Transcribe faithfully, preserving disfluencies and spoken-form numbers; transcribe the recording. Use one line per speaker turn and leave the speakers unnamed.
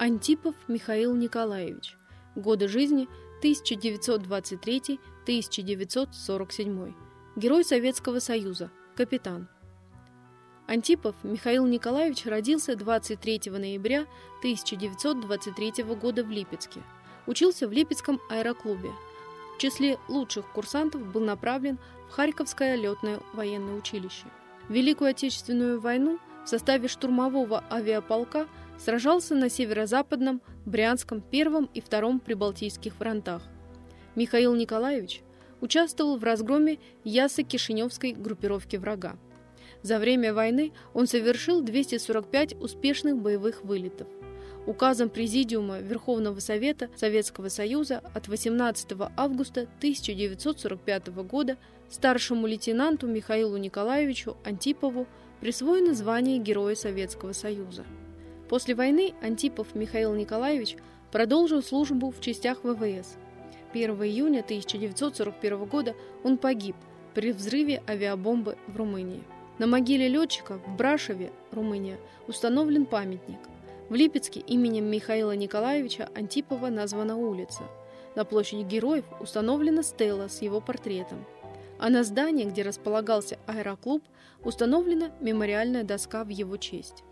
Антипов Михаил Николаевич. Годы жизни тысяча девятьсот двадцать третий — тысяча девятьсот сорок седьмой. Герой Советского Союза, капитан. Антипов Михаил Николаевич родился двадцать третьего ноября тысяча девятьсот двадцать третьего года в Липецке. Учился в Липецком аэроклубе. В числе лучших курсантов был направлен в Харьковское летное военное училище. В Великую Отечественную войну в составе штурмового авиаполка сражался на северо-западном, Брянском, Первом и Втором Прибалтийских фронтах. Михаил Николаевич участвовал в разгроме Яссо-Кишиневской группировки врага. За время войны он совершил двести сорок пять успешных боевых вылетов. Указом Президиума Верховного Совета Советского Союза от восемнадцатого августа тысяча девятьсот сорок пятого года старшему лейтенанту Михаилу Николаевичу Антипову присвоено звание Героя Советского Союза. После войны Антипов Михаил Николаевич продолжил службу в частях вэ вэ эс. первого июня тысяча девятьсот сорок первого года он погиб при взрыве авиабомбы в Румынии. На могиле летчика в Брашове, Румыния, установлен памятник. В Липецке именем Михаила Николаевича Антипова названа улица. На площади Героев установлена стела с его портретом. А на здании, где располагался аэроклуб, установлена мемориальная доска в его честь.